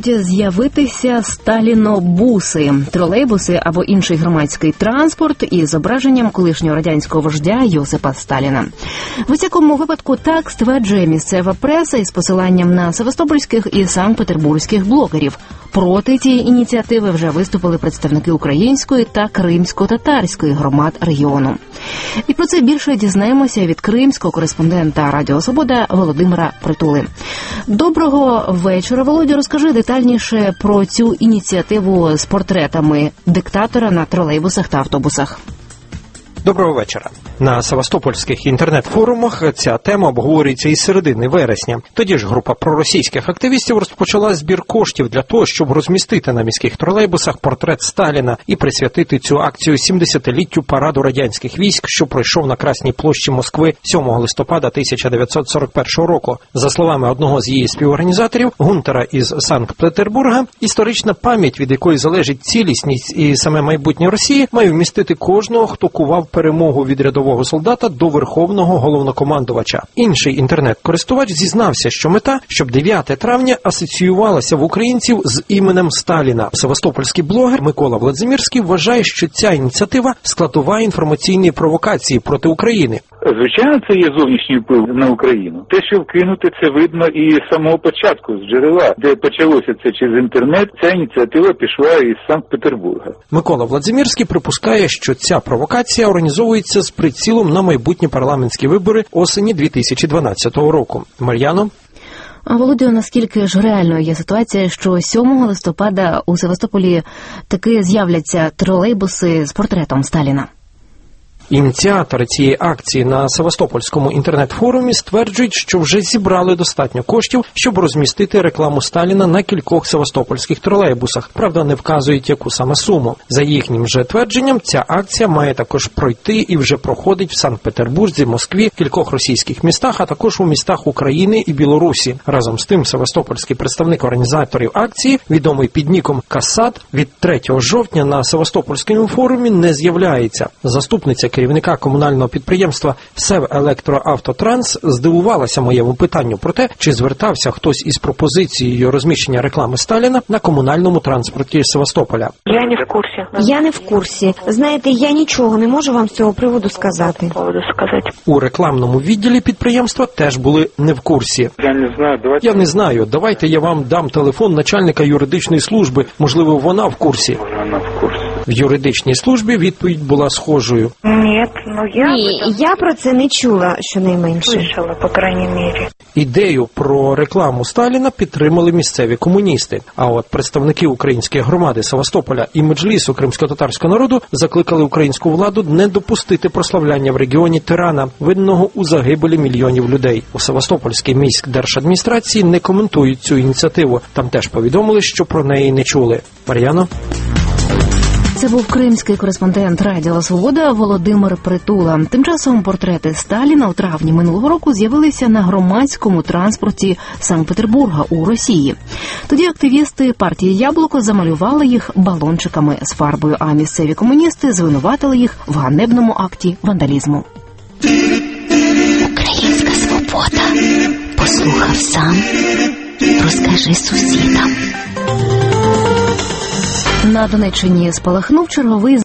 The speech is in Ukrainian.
З'явитися сталінобуси, тролейбуси або інший громадський транспорт із зображенням колишнього радянського вождя Йосипа Сталіна. В усякому випадку так стверджує місцева преса із посиланням на севастопольських і санкт-петербурзьких блогерів. Проти цієї ініціативи вже виступили представники української та кримсько-татарської громад регіону. І про це більше дізнаємося від кримського кореспондента Радіо Свобода Володимира Притули. Доброго вечора, Володя. Розкажи детальніше про цю ініціативу з портретами диктатора на тролейбусах та автобусах. Доброго вечора. На севастопольських інтернет-форумах ця тема обговорюється із середини вересня. Тоді ж група проросійських активістів розпочала збір коштів для того, щоб розмістити на міських тролейбусах портрет Сталіна і присвятити цю акцію 70-літтю параду радянських військ, що пройшов на Красній площі Москви 7 листопада 1941 року. За словами одного з її співорганізаторів, Гунтера із Санкт-Петербурга, історична пам'ять, від якої залежить цілісність і саме майбутнє Росії, має вмістити кожного, хто кував перемогу від рядового солдата до верховного головнокомандувача. Інший інтернет-користувач зізнався, що мета, щоб 9 травня асоціювалася в українців з іменем Сталіна. Севастопольський блогер Микола Владзимірський вважає, що ця ініціатива – складова інформаційної провокації проти України. Звичайно, це є зовнішній вплив на Україну. Те, що вкинути, це видно і з самого початку, з джерела, де почалося це через інтернет, ця ініціатива пішла із Санкт-Петербурга. Микола Владзимірський припускає, що ця провокація організовується з прицілом на майбутні парламентські вибори осені 2012 року. Мар'яно? Володю, наскільки ж реальною є ситуація, що 7 листопада у Севастополі таки з'являться тролейбуси з портретом Сталіна? Ініціатори цієї акції на Севастопольському інтернет-форумі стверджують, що вже зібрали достатньо коштів, щоб розмістити рекламу Сталіна на кількох севастопольських тролейбусах. Правда, не вказують, яку саме суму. За їхнім же твердженням, ця акція має також пройти і вже проходить в Санкт-Петербурзі, Москві, кількох російських містах, а також у містах України і Білорусі. Разом з тим, севастопольський представник організаторів акції, відомий під ніком Касат, від 3 жовтня на Севастопольському форумі не з'являється. Заступниця керівника комунального підприємства «Севелектроавтотранс» здивувалася моєму питанню про те, чи звертався хтось із пропозицією розміщення реклами Сталіна на комунальному транспорті Севастополя. Я не в курсі. Я не в курсі. Знаєте, я нічого не можу вам з цього приводу сказати. У рекламному відділі підприємства теж були не в курсі. Я не знаю. Давайте я вам дам телефон начальника юридичної служби. Можливо, вона в курсі. В юридичній службі відповідь була схожою. Ні, я про це не чула, щонайменше. Слышала, по крайній мірі. Ідею про рекламу Сталіна підтримали місцеві комуністи. А от представники української громади Севастополя і Меджлісу кримсько-татарського народу закликали українську владу не допустити прославляння в регіоні тирана, винного у загибелі мільйонів людей. У Севастопольській міськдержадміністрації не коментують цю ініціативу. Там теж повідомили, що про неї не чули. Мар'яно? Це був кримський кореспондент Радіо Свобода Володимир Притула. Тим часом портрети Сталіна у травні минулого року з'явилися на громадському транспорті Санкт-Петербурга у Росії. Тоді активісти партії «Яблуко» замалювали їх балончиками з фарбою, а місцеві комуністи звинуватили їх в ганебному акті вандалізму. Українська свобода. Послухав сам, розкажи сусідам. На Донеччині спалахнув черговий